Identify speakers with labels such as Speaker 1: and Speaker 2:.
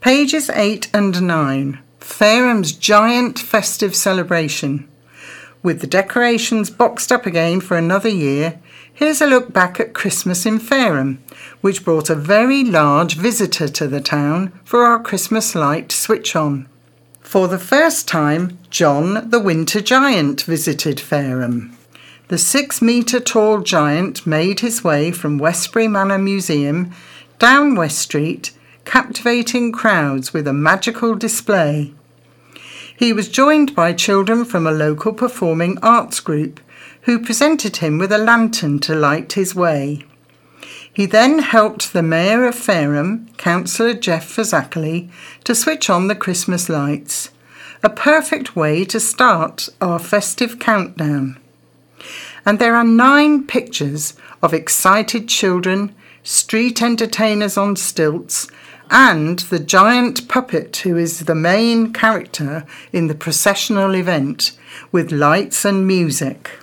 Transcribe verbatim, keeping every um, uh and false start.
Speaker 1: Pages eight and nine. Fairham's giant festive celebration. With the decorations boxed up again for another year, here's a look back at Christmas in Fareham, which brought a very large visitor to the town for our Christmas light switch on. For the first time, John the Winter Giant visited Fareham. The six-metre tall giant made his way from Westbury Manor Museum down West Street, captivating crowds with a magical display. He was joined by children from a local performing arts group who presented him with a lantern to light his way. He then helped the Mayor of Fareham, Councillor Jeff Fazakerley, to switch on the Christmas lights, a perfect way to start our festive countdown. And there are nine pictures of excited children, street entertainers on stilts, and the giant puppet who is the main character in the processional event, with lights and music.